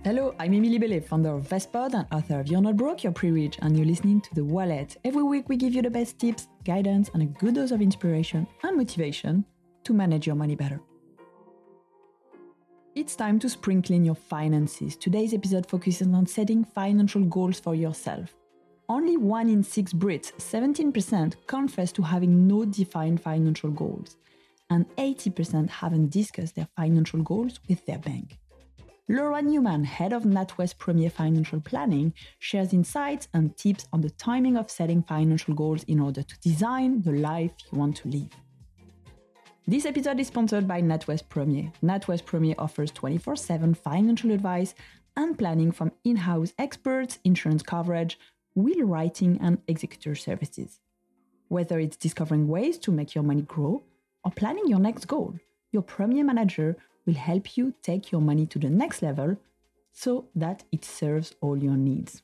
Hello, I'm Emily Bellet, founder of Vestpod and author of You're Not Broke, You're Pre-Rich, and you're listening to The Wallet. Every week we give you the best tips, guidance, and a good dose of inspiration and motivation to manage your money better. It's time to sprinkle in your finances. Today's episode focuses on setting financial goals for yourself. Only 1 in 6 Brits, 17%, confess to having no defined financial goals, and 80% haven't discussed their financial goals with their bank. Laura Newman, head of NatWest Premier Financial Planning, shares insights and tips on the timing of setting financial goals in order to design the life you want to live. This episode is sponsored by NatWest Premier. NatWest Premier offers 24/7 financial advice and planning from in-house experts, insurance coverage, will writing, and executor services. Whether it's discovering ways to make your money grow or planning your next goal, your Premier manager will help you take your money to the next level so that it serves all your needs.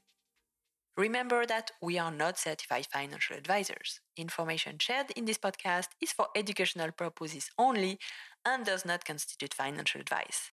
Remember that we are not certified financial advisors. Information shared in this podcast is for educational purposes only and does not constitute financial advice.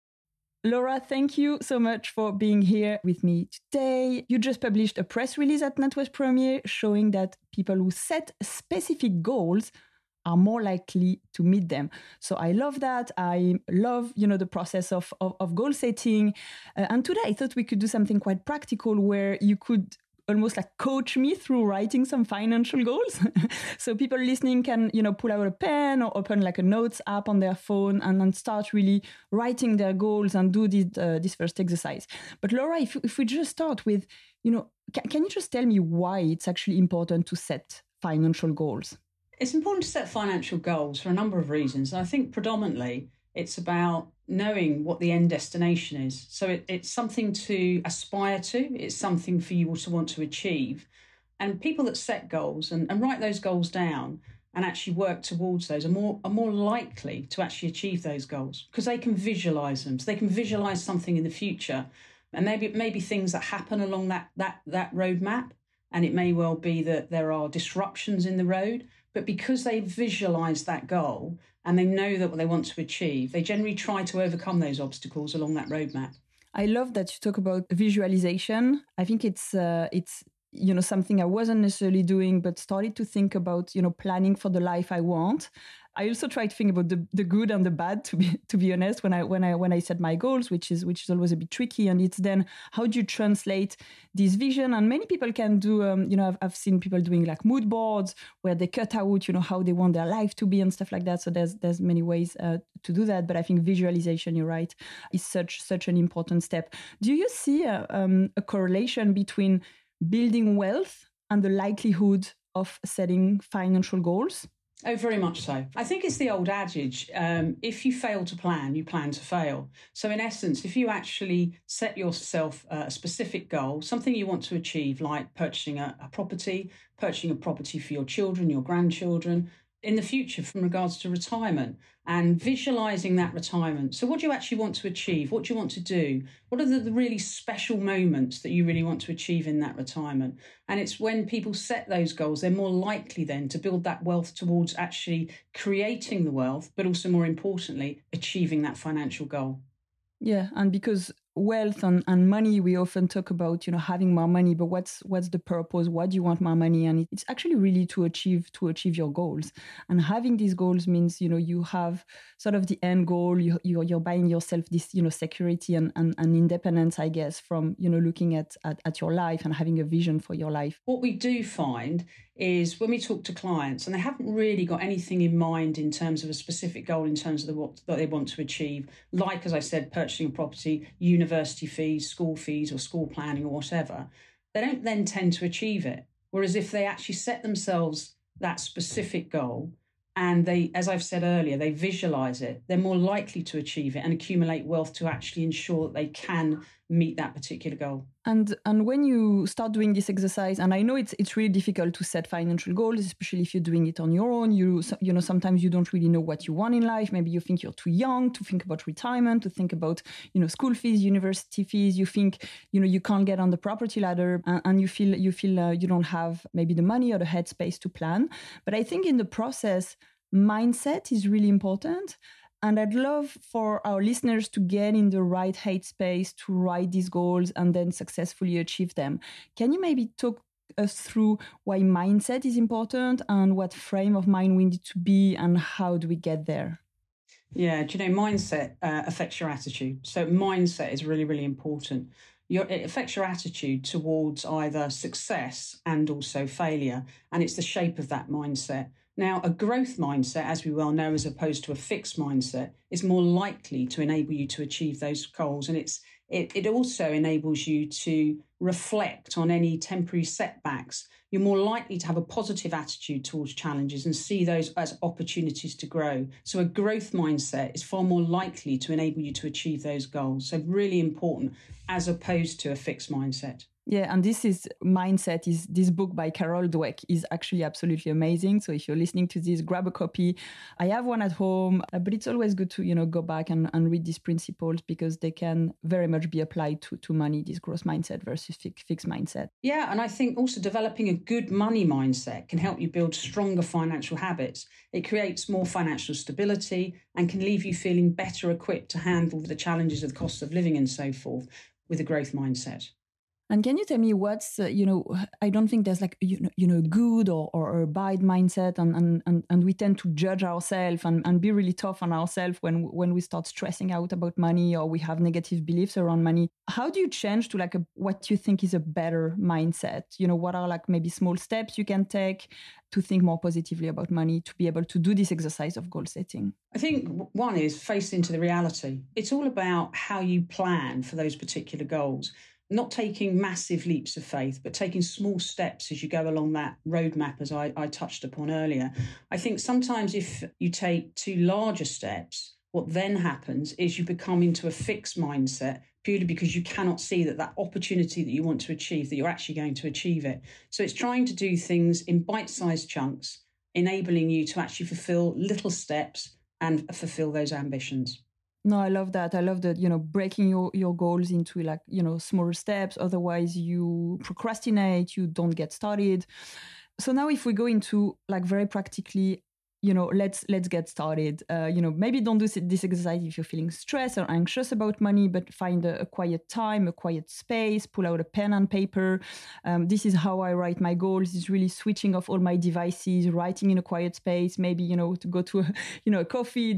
Laura, thank you so much for being here with me today. You just published a press release at NatWest Premier showing that people who set specific goals are more likely to meet them. So I love that. I love, the process of goal setting. And today I thought we could do something quite practical where you could almost like coach me through writing some financial goals. So people listening can, pull out a pen or open like a notes app on their phone and then start really writing their goals and do this first exercise. But Laura, if we just start with, can you just tell me why it's actually important to set financial goals? It's important to set financial goals for a number of reasons. And I think predominantly it's about knowing what the end destination is. So it's something to aspire to. It's something for you to want to achieve. And people that set goals and write those goals down and actually work towards those are more likely to actually achieve those goals because they can visualize them. So they can visualize something in the future. And maybe things that happen along that roadmap. And it may well be that there are disruptions in the road. But because they visualize that goal and they know that what they want to achieve, they generally try to overcome those obstacles along that roadmap. I love that you talk about visualization. I think it's something I wasn't necessarily doing, but started to think about, planning for the life I want. I also try to think about the good and the bad, to be honest, when I set my goals, which is always a bit tricky. And it's then how do you translate this vision? And many people can do, I've seen people doing like mood boards where they cut out, how they want their life to be and stuff like that. So there's many ways to do that. But I think visualization, you're right, is such an important step. Do you see a correlation between building wealth and the likelihood of setting financial goals? Oh, very much so. I think it's the old adage, if you fail to plan, you plan to fail. So in essence, if you actually set yourself a specific goal, something you want to achieve, like purchasing a property for your children, your grandchildren, in the future from regards to retirement and visualizing that retirement. So what do you actually want to achieve? What do you want to do? What are the really special moments that you really want to achieve in that retirement? And it's when people set those goals, they're more likely then to build that wealth towards actually creating the wealth, but also more importantly, achieving that financial goal. Yeah, and because wealth and money, we often talk about, having more money, but what's the purpose? What do you want more money? And it's actually really to achieve your goals. And having these goals means, you have sort of the end goal. You're buying yourself this, security and independence, I guess, from, looking at your life and having a vision for your life. What we do find is when we talk to clients and they haven't really got anything in mind in terms of a specific goal, in terms of what they want to achieve, like, as I said, purchasing a property, university fees, school fees or school planning or whatever, they don't then tend to achieve it. Whereas if they actually set themselves that specific goal and they, as I've said earlier, they visualize it, they're more likely to achieve it and accumulate wealth to actually ensure that they can meet that particular goal. And when you start doing this exercise, and I know it's really difficult to set financial goals, especially if you're doing it on your own. You sometimes you don't really know what you want in life. Maybe you think you're too young to think about retirement, to think about school fees, university fees. You think you can't get on the property ladder, and you feel you don't have maybe the money or the headspace to plan. But I think in the process, mindset is really important. And I'd love for our listeners to get in the right headspace to write these goals and then successfully achieve them. Can you maybe talk us through why mindset is important and what frame of mind we need to be and how do we get there? Yeah, do you know, mindset affects your attitude. So mindset is really, really important. It affects your attitude towards either success and also failure. And it's the shape of that mindset. Now, a growth mindset, as we well know, as opposed to a fixed mindset, is more likely to enable you to achieve those goals. And it also enables you to reflect on any temporary setbacks. You're more likely to have a positive attitude towards challenges and see those as opportunities to grow. So a growth mindset is far more likely to enable you to achieve those goals. So really important as opposed to a fixed mindset. Yeah, and this book by Carol Dweck is actually absolutely amazing. So if you're listening to this, grab a copy. I have one at home, but it's always good to go back and read these principles because they can very much be applied to money, this growth mindset versus fixed mindset. Yeah, and I think also developing a good money mindset can help you build stronger financial habits. It creates more financial stability and can leave you feeling better equipped to handle the challenges of the cost of living and so forth with a growth mindset. And can you tell me what's, I don't think there's like, good or a bad mindset and we tend to judge ourselves and be really tough on ourselves when we start stressing out about money or we have negative beliefs around money. How do you change to like what you think is a better mindset? What are like maybe small steps you can take to think more positively about money, to be able to do this exercise of goal setting? I think one is face into the reality. It's all about how you plan for those particular goals. Not taking massive leaps of faith, but taking small steps as you go along that roadmap, as I touched upon earlier. I think sometimes if you take too larger steps, what then happens is you become into a fixed mindset purely because you cannot see that opportunity that you want to achieve, that you're actually going to achieve it. So it's trying to do things in bite-sized chunks, enabling you to actually fulfill little steps and fulfill those ambitions. No, I love that. I love that, breaking your goals into like, smaller steps. Otherwise you procrastinate, you don't get started. So now if we go into like very practically, let's get started. Maybe don't do this exercise if you're feeling stressed or anxious about money, but find a quiet time, a quiet space, pull out a pen and paper. This is how I write my goals, is really switching off all my devices, writing in a quiet space, maybe, to go to a coffee,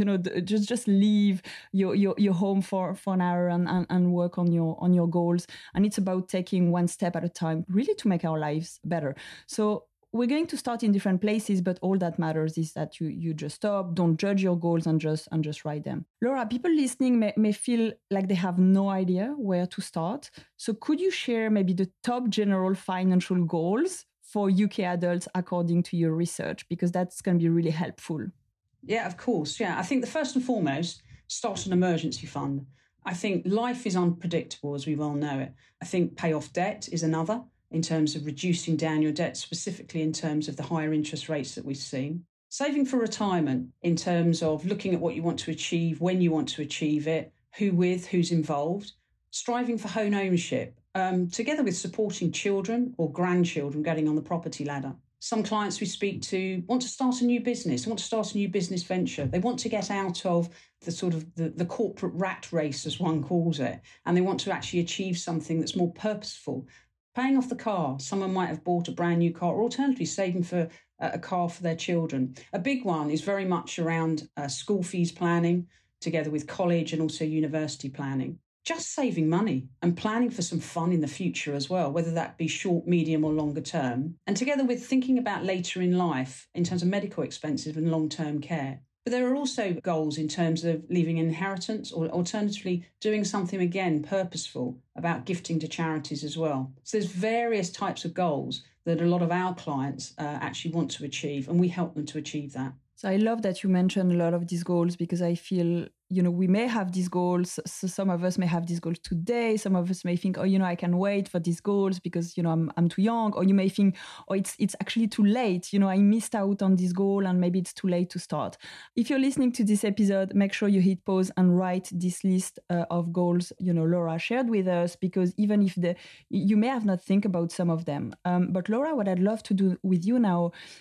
just leave your home for an hour and work on your goals. And it's about taking one step at a time, really to make our lives better. So we're going to start in different places, but all that matters is that you just stop, don't judge your goals and just write them. Laura, people listening may feel like they have no idea where to start. So could you share maybe the top general financial goals for UK adults according to your research? Because that's going to be really helpful. Yeah, of course. Yeah, I think the first and foremost, start an emergency fund. I think life is unpredictable, as we well know it. I think pay off debt is another, in terms of reducing down your debt, specifically in terms of the higher interest rates that we've seen. Saving for retirement in terms of looking at what you want to achieve, when you want to achieve it, who's involved. Striving for home ownership, together with supporting children or grandchildren getting on the property ladder. Some clients we speak to want to start a new business, want to start a new business venture. They want to get out of the sort of the corporate rat race, as one calls it, and they want to actually achieve something that's more purposeful. Paying off the car. Someone might have bought a brand new car, or alternatively saving for a car for their children. A big one is very much around school fees planning, together with college and also university planning. Just saving money and planning for some fun in the future as well, whether that be short, medium or longer term. And together with thinking about later in life in terms of medical expenses and long-term care. But there are also goals in terms of leaving inheritance or alternatively doing something, again, purposeful about gifting to charities as well. So there's various types of goals that a lot of our clients actually want to achieve, and we help them to achieve that. So I love that you mentioned a lot of these goals because I feel, we may have these goals. So some of us may have these goals today. Some of us may think, I can wait for these goals because, I'm too young. Or you may think, it's actually too late. I missed out on this goal and maybe it's too late to start. If you're listening to this episode, make sure you hit pause and write this list of goals, Laura shared with us, because even if you may have not think about some of them. But Laura, what I'd love to do with you now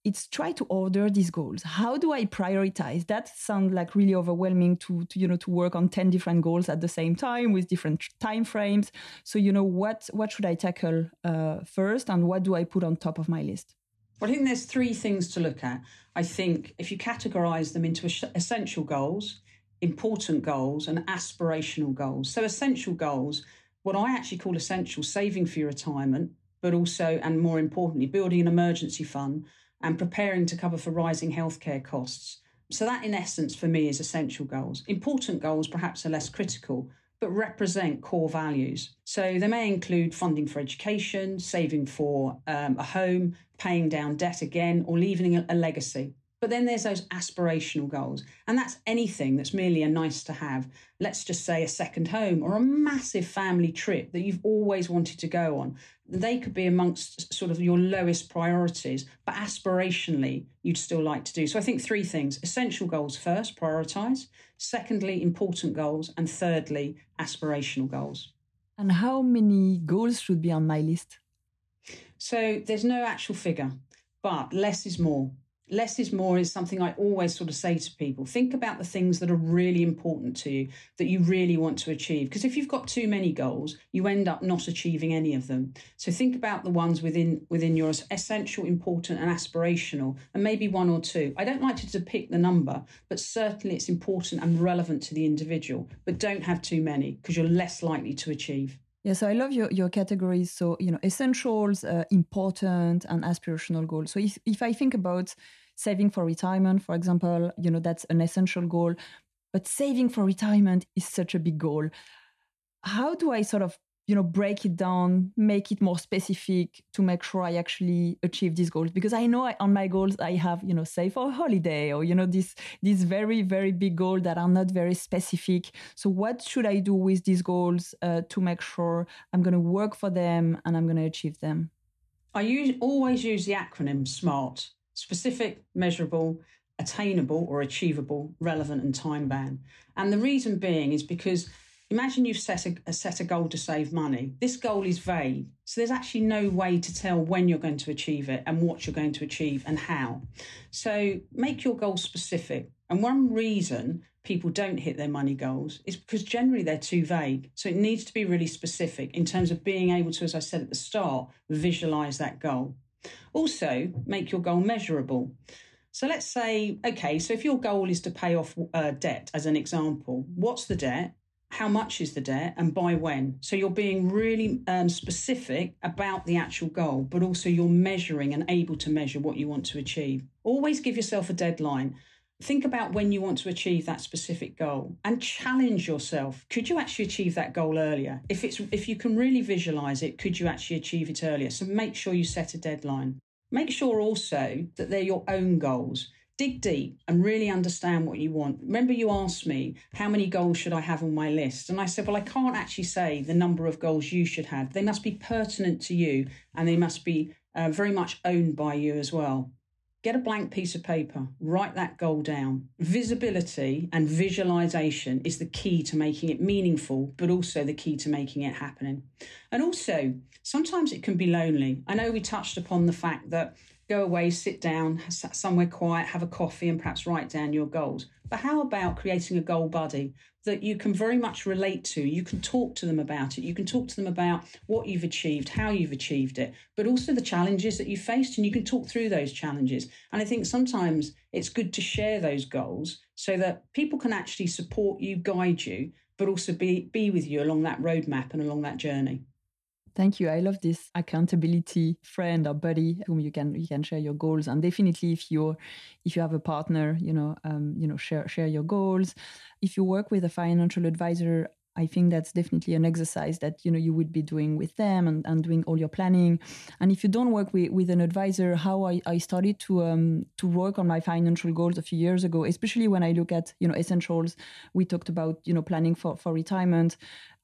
it's try to order these goals. How do I prioritize? That sounds like really overwhelming to work on 10 different goals at the same time with different time frames. So, what should I tackle first, and what do I put on top of my list? Well, I think there's three things to look at. I think if you categorize them into essential goals, important goals, and aspirational goals. So essential goals, what I actually call essential, saving for your retirement, but also, and more importantly, building an emergency fund and preparing to cover for rising healthcare costs. So that, in essence, for me, is essential goals. Important goals perhaps are less critical, but represent core values. So they may include funding for education, saving for a home, paying down debt again, or leaving a legacy. But then there's those aspirational goals, and that's anything that's merely a nice to have. Let's just say a second home or a massive family trip that you've always wanted to go on. They could be amongst sort of your lowest priorities, but aspirationally, you'd still like to do. So I think three things: essential goals first, prioritise. Secondly, important goals. And thirdly, aspirational goals. And how many goals should be on my list? So there's no actual figure, but less is more. Less is more is something I always sort of say to people. Think about the things that are really important to you, that you really want to achieve. Because if you've got too many goals, you end up not achieving any of them. So think about the ones within your essential, important and aspirational, and maybe one or two. I don't like to depict the number, but certainly it's important and relevant to the individual. But don't have too many, because you're less likely to achieve. Yeah, so I love your categories. So, essentials, important and aspirational goals. So if I think about saving for retirement, for example, that's an essential goal, but saving for retirement is such a big goal. How do I sort of, break it down, make it more specific to make sure I actually achieve these goals? Because I know on my goals, I have, save for a holiday or, these very, very big goals that are not very specific. So what should I do with these goals to make sure I'm going to work for them and I'm going to achieve them? I always use the acronym SMART: specific, measurable, attainable or achievable, relevant and time-bound. And the reason being is because imagine you've set a goal to save money. This goal is vague, so there's actually no way to tell when you're going to achieve it and what you're going to achieve and how. So make your goal specific. And one reason people don't hit their money goals is because generally they're too vague. So it needs to be really specific in terms of being able to, as I said at the start, visualize that goal. Also, make your goal measurable. So let's say, okay, so if your goal is to pay off debt, as an example, what's the debt? How much is the debt and by when? So you're being really specific about the actual goal, but also you're measuring and able to measure what you want to achieve. Always give yourself a deadline. Think about when you want to achieve that specific goal and challenge yourself. Could you actually achieve that goal earlier? If you can really visualize it, could you actually achieve it earlier? So make sure you set a deadline. Make sure also that they're your own goals. Dig deep and really understand what you want. Remember, you asked me, how many goals should I have on my list? And I said, well, I can't actually say the number of goals you should have. They must be pertinent to you and they must be very much owned by you as well. Get a blank piece of paper, write that goal down. Visibility and visualization is the key to making it meaningful, but also the key to making it happening. And also, sometimes it can be lonely. I know we touched upon the fact that go away, sit down, somewhere quiet, have a coffee and perhaps write down your goals. But how about creating a goal buddy that you can very much relate to? You can talk to them about it. You can talk to them about what you've achieved, how you've achieved it, but also the challenges that you faced, and you can talk through those challenges. And I think sometimes it's good to share those goals so that people can actually support you, guide you, but also be with you along that roadmap and along that journey. Thank you. I love this accountability friend or buddy whom you can share your goals. And definitely, if you have a partner, share your goals. If you work with a financial advisor, I think that's definitely an exercise that you would be doing with them and doing all your planning. And if you don't work with an advisor, how I started to work on my financial goals a few years ago, especially when I look at essentials. We talked about planning for retirement.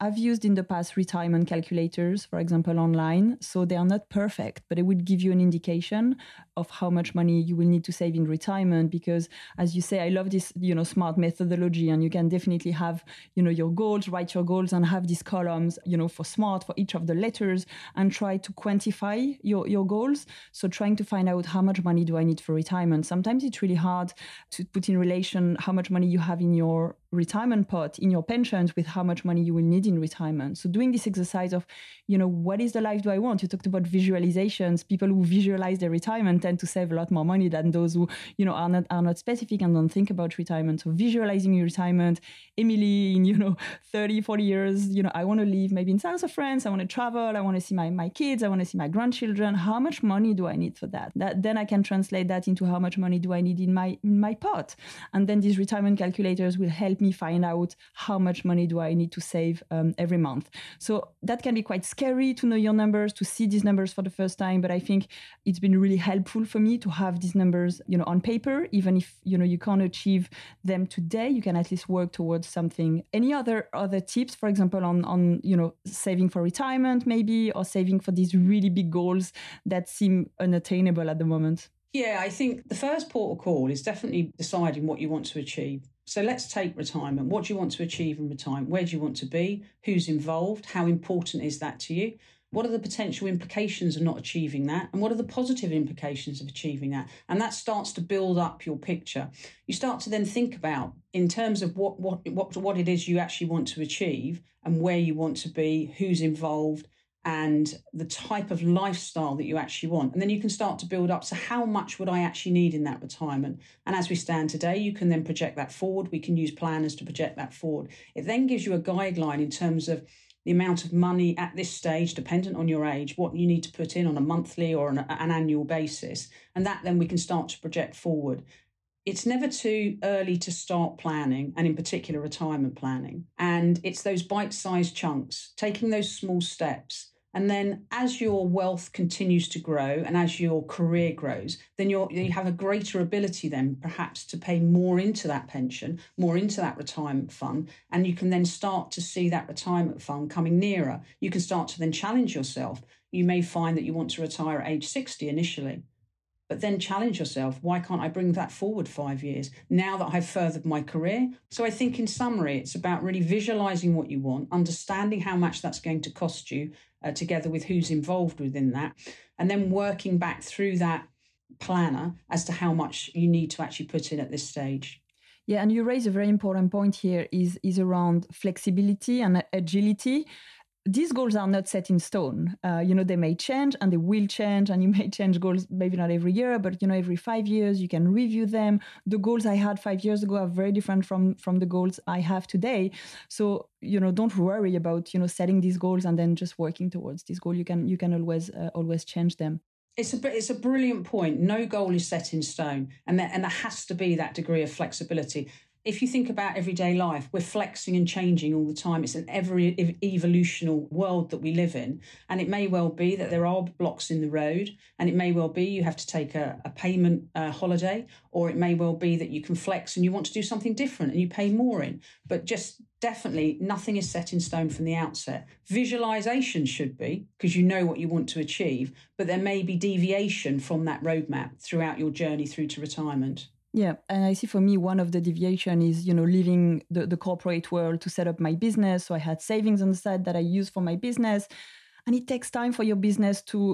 I've used in the past retirement calculators, for example, online. So they are not perfect, but it would give you an indication of how much money you will need to save in retirement. Because as you say, I love this, smart methodology, and you can definitely have, your goals, write your goals and have these columns, for smart for each of the letters and try to quantify your goals. So trying to find out how much money do I need for retirement. Sometimes it's really hard to put in relation how much money you have in your retirement pot, in your pensions, with how much money you will need in retirement. So doing this exercise of, what is the life do I want? You talked about visualizations. People who visualize their retirement tend to save a lot more money than those who, are not specific and don't think about retirement. So visualizing your retirement, Emily, in, 30, 40 years, I want to live maybe in south of France. I want to travel. I want to see my kids. I want to see my grandchildren. How much money do I need for that? Then I can translate that into how much money do I need in my pot. And then these retirement calculators will help me find out how much money do I need to save every month. So that can be quite scary to know your numbers, to see these numbers for the first time. But I think it's been really helpful for me to have these numbers, on paper. Even if, you can't achieve them today, you can at least work towards something. Any other tips, for example, on saving for retirement maybe, or saving for these really big goals that seem unattainable at the moment? Yeah, I think the first port of call is definitely deciding what you want to achieve. So let's take retirement. What do you want to achieve in retirement? Where do you want to be? Who's involved? How important is that to you? What are the potential implications of not achieving that? And what are the positive implications of achieving that? And that starts to build up your picture. You start to then think about, in terms of what it is you actually want to achieve and where you want to be, who's involved, and the type of lifestyle that you actually want. And then you can start to build up. So how much would I actually need in that retirement? And as we stand today, you can then project that forward. We can use planners to project that forward. It then gives you a guideline in terms of the amount of money at this stage, dependent on your age, what you need to put in on a monthly or an annual basis. And that then we can start to project forward. It's never too early to start planning, and in particular retirement planning. And it's those bite-sized chunks, taking those small steps. And then as your wealth continues to grow and as your career grows, then you have a greater ability then perhaps to pay more into that pension, more into that retirement fund. And you can then start to see that retirement fund coming nearer. You can start to then challenge yourself. You may find that you want to retire at age 60 initially, but then challenge yourself. Why can't I bring that forward 5 years now that I've furthered my career? So I think in summary, it's about really visualizing what you want, understanding how much that's going to cost you, together with who's involved within that, and then working back through that planner as to how much you need to actually put in at this stage. Yeah, and you raise a very important point here is around flexibility and agility. These goals are not set in stone. They may change and they will change, and you may change goals, maybe not every year, but, every 5 years you can review them. The goals I had 5 years ago are very different from the goals I have today. So, don't worry about, setting these goals and then just working towards this goal. You can always change them. It's a brilliant point. No goal is set in stone, and there has to be that degree of flexibility. If you think about everyday life, we're flexing and changing all the time. It's an evolutional world that we live in. And it may well be that there are blocks in the road, and it may well be you have to take a payment holiday, or it may well be that you can flex and you want to do something different and you pay more in. But just definitely nothing is set in stone from the outset. Visualization should be, because you know what you want to achieve, but there may be deviation from that roadmap throughout your journey through to retirement. Yeah, and I see for me, one of the deviation is, leaving the corporate world to set up my business. So I had savings on the side that I use for my business. And it takes time for your business to,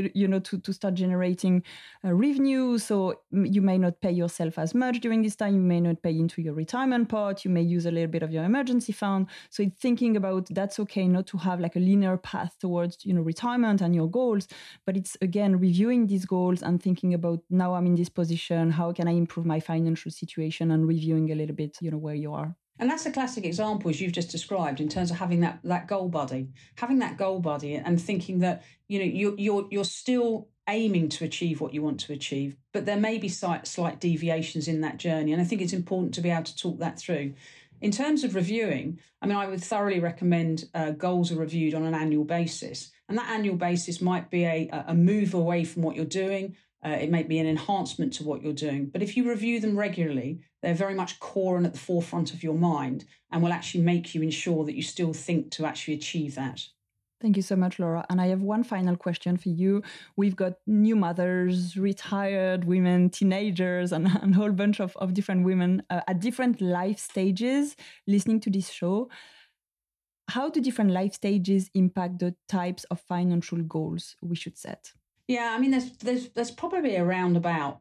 to start generating revenue. So you may not pay yourself as much during this time. You may not pay into your retirement pot. You may use a little bit of your emergency fund. So it's thinking about that's okay not to have like a linear path towards, retirement and your goals. But it's, again, reviewing these goals and thinking about now I'm in this position. How can I improve my financial situation, and reviewing a little bit, where you are. And that's a classic example, as you've just described, in terms of having that goal buddy, and thinking that, you're still aiming to achieve what you want to achieve, but there may be slight deviations in that journey. And I think it's important to be able to talk that through. In terms of reviewing, I would thoroughly recommend goals are reviewed on an annual basis. And that annual basis might be a move away from what you're doing, It may be an enhancement to what you're doing. But if you review them regularly, they're very much core and at the forefront of your mind and will actually make you ensure that you still think to actually achieve that. Thank you so much, Laura. And I have one final question for you. We've got new mothers, retired women, teenagers, and a whole bunch of different women at different life stages listening to this show. How do different life stages impact the types of financial goals we should set? Yeah, I mean, there's probably around about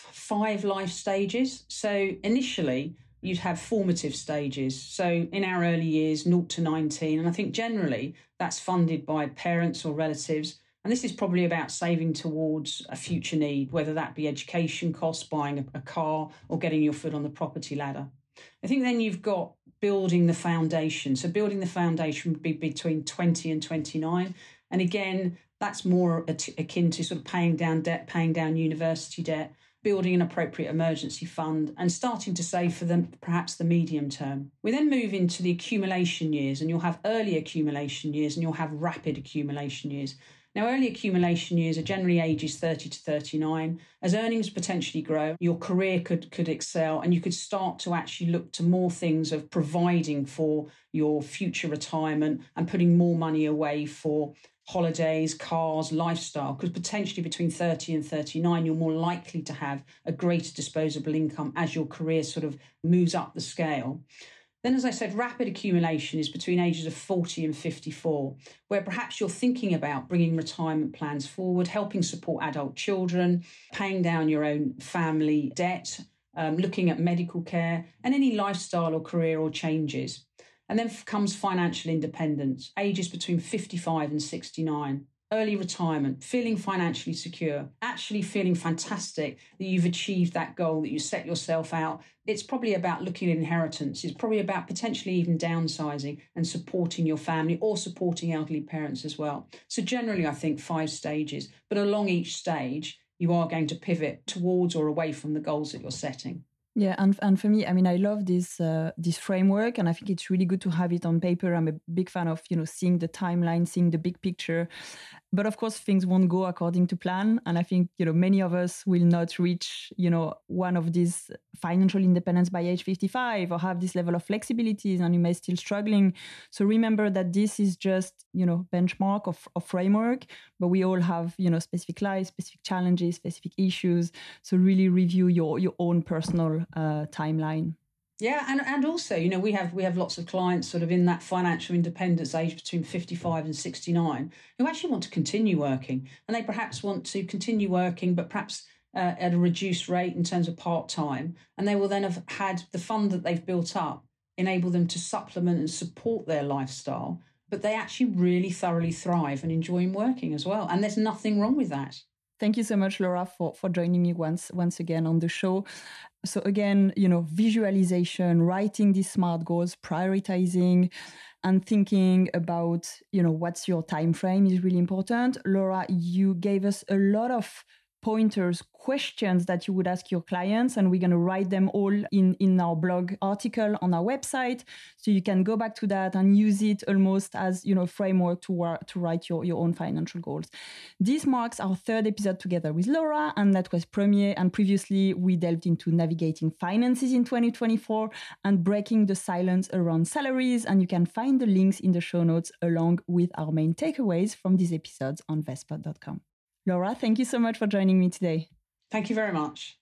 5 life stages. So initially, you'd have formative stages. So in our early years, 0 to 19. And I think generally that's funded by parents or relatives. And this is probably about saving towards a future need, whether that be education costs, buying a car, or getting your foot on the property ladder. I think then you've got building the foundation. So building the foundation would be between 20 and 29. And again, that's more akin to sort of paying down debt, paying down university debt, building an appropriate emergency fund and starting to save for perhaps the medium term. We then move into the accumulation years, and you'll have early accumulation years and you'll have rapid accumulation years. Now, early accumulation years are generally ages 30 to 39. As earnings potentially grow, your career could excel and you could start to actually look to more things of providing for your future retirement and putting more money away for holidays, cars, lifestyle, because potentially between 30 and 39, you're more likely to have a greater disposable income as your career sort of moves up the scale. Then, as I said, rapid accumulation is between ages of 40 and 54, where perhaps you're thinking about bringing retirement plans forward, helping support adult children, paying down your own family debt, looking at medical care and any lifestyle or career or changes. And then comes financial independence, ages between 55 and 69. Early retirement, feeling financially secure, actually feeling fantastic that you've achieved that goal that you set yourself out. It's probably about looking at inheritance. It's probably about potentially even downsizing and supporting your family or supporting elderly parents as well. So generally, I think 5 stages, but along each stage, you are going to pivot towards or away from the goals that you're setting. Yeah, and for me, I mean, I love this framework, and I think it's really good to have it on paper. I'm a big fan of, seeing the timeline, seeing the big picture. But of course, things won't go according to plan. And I think, many of us will not reach, one of these financial independence by age 55 or have this level of flexibilities, and you may still struggling. So remember that this is just, benchmark of framework, but we all have, specific lives, specific challenges, specific issues. So really review your own personal timeline. Yeah, and also, we have lots of clients sort of in that financial independence age between 55 and 69 who actually want to continue working, and they perhaps want to continue working, but perhaps at a reduced rate in terms of part-time, and they will then have had the fund that they've built up enable them to supplement and support their lifestyle, but they actually really thoroughly thrive and enjoy working as well, and there's nothing wrong with that. Thank you so much, Laura, for joining me once again on the show. So again, visualization, writing these SMART goals, prioritizing and thinking about, what's your time frame is really important. Laura, you gave us a lot of pointers, questions that you would ask your clients, and we're going to write them all in our blog article on our website, so you can go back to that and use it almost as framework to write your own financial goals. This marks our 3rd episode together with Laura, and that was premiere. And previously we delved into navigating finances in 2024 and breaking the silence around salaries, and you can find the links in the show notes along with our main takeaways from these episodes on Vespa.com. Laura, thank you so much for joining me today. Thank you very much.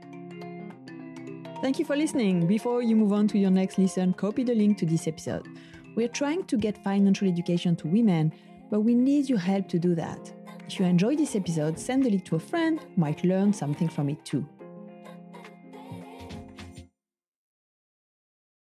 Thank you for listening. Before you move on to your next listen, copy the link to this episode. We're trying to get financial education to women, but we need your help to do that. If you enjoyed this episode, send the link to a friend who might learn something from it too.